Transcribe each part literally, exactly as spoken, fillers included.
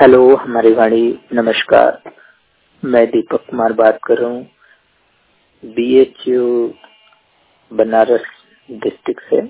Hello हमारी वाणी, नमस्कार। मैं दीपक कुमार बात कर रहा हूँ, बीएचयू बनारस डिस्ट्रिक्ट से।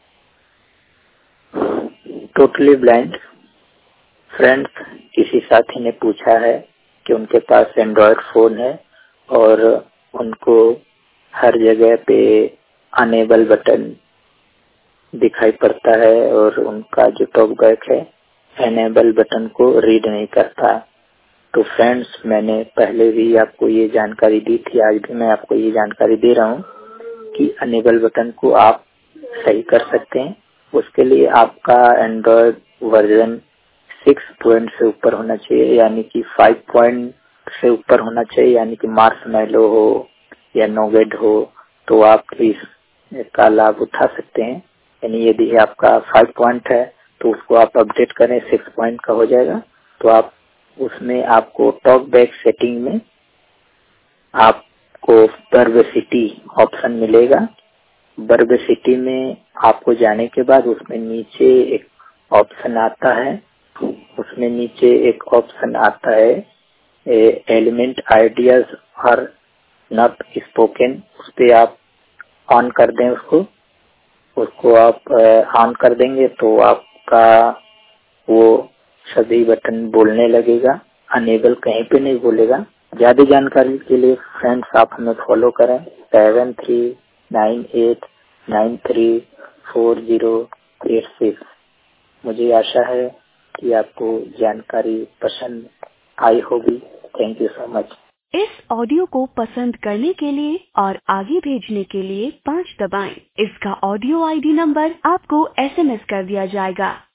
टोटली ब्लाइंड फ्रेंड्स, किसी साथी ने पूछा है कि उनके पास एंड्रॉयड फोन है और उनको हर जगह पे अनेबल बटन दिखाई पड़ता है और उनका जो टॉक बैक है एनेबल बटन को रीड नहीं करता। तो फ्रेंड्स, मैंने पहले भी आपको ये जानकारी दी थी, आज भी मैं आपको ये जानकारी दे रहा हूँ कि अनेबल बटन को आप सही कर सकते हैं। उसके लिए आपका एंड्रॉयड वर्जन सिक्स पॉइंट से ऊपर होना चाहिए, यानी कि फाइव पॉइंट से ऊपर होना चाहिए, यानी कि मार्शमैलो हो या नोगेड हो, तो आप इसका लाभ उठा सकते हैं। यानी यदि आपका फाइव पॉइंट है तो उसको आप अपडेट करें, सिक्स पॉइंट का हो जाएगा। तो आप उसमें आपको टॉक बैक सेटिंग में आपको वर्बसिटी ऑप्शन मिलेगा। वर्बसिटी में आपको जाने के बाद उसमें नीचे एक ऑप्शन आता है, उसमें नीचे एक ऑप्शन आता है एलिमेंट आइडियाज और नॉट स्पोकन। उस पे आप ऑन कर दें, उसको उसको आप ऑन कर देंगे तो आपका वो सभी बटन बोलने लगेगा, अनेबल कहीं पे नहीं बोलेगा। ज्यादा जानकारी के लिए फ्रेंड्स आप हमें फॉलो करें, seven three nine eight nine three four zero eight six. मुझे आशा है कि आपको जानकारी पसंद आई होगी। Thank you so much. इस ऑडियो को पसंद करने के लिए और आगे भेजने के लिए पाँच दबाएं। इसका ऑडियो आईडी नंबर आपको एसएमएस कर दिया जाएगा।